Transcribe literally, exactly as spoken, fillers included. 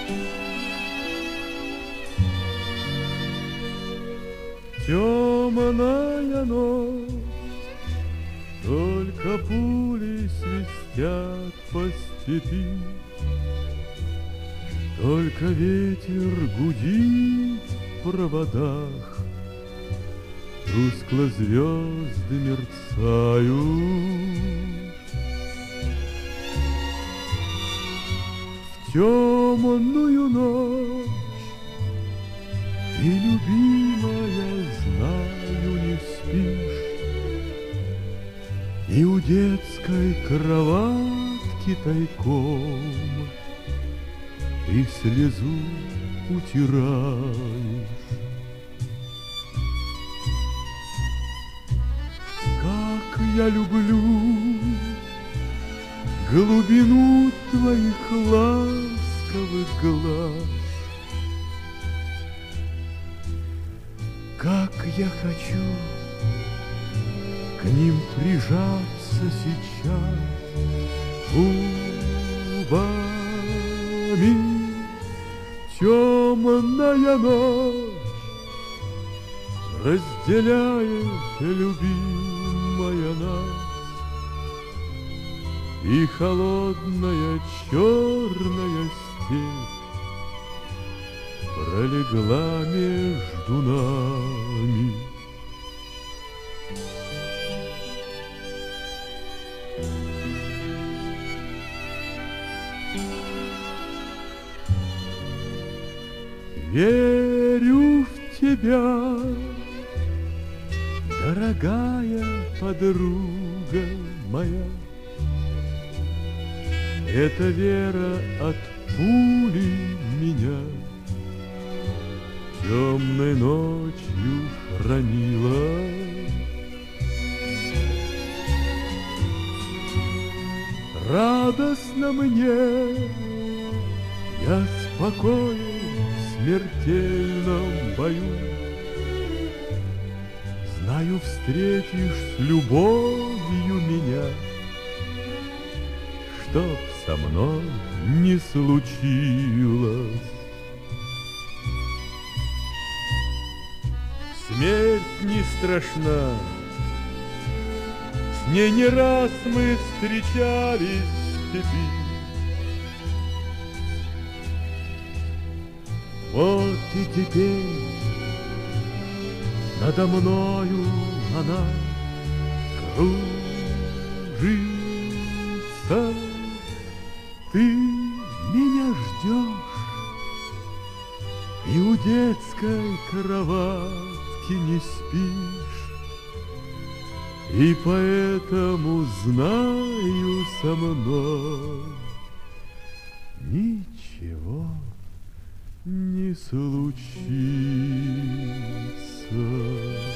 Темная ночь, только пули свистят по степи, только ветер гудит в проводах, тускло звезды мерцают. В темную ночь ты, любимая, знаю, не спишь, и у детской кроватки тайком ты слезу утираешь. Как я люблю глубину твоих ласковых глаз, как я хочу к ним прижаться сейчас губами. Темная ночь разделяет, любимая, нас, и холодная черная степь пролегла между нами. Верю в тебя, дорогая подруга моя. Эта вера от пули меня темной ночью хранила. Радостно мне, я спокоен в смертельном бою. Знаю, встретишь с любовью меня, чтоб со мной не случилось. Смерть не страшна, с ней не раз мы встречались в степи. Вот и теперь надо мною она кружится. Ты меня ждешь, и у детской кроватки не спишь, и поэтому знаю, со мной ничего не случится.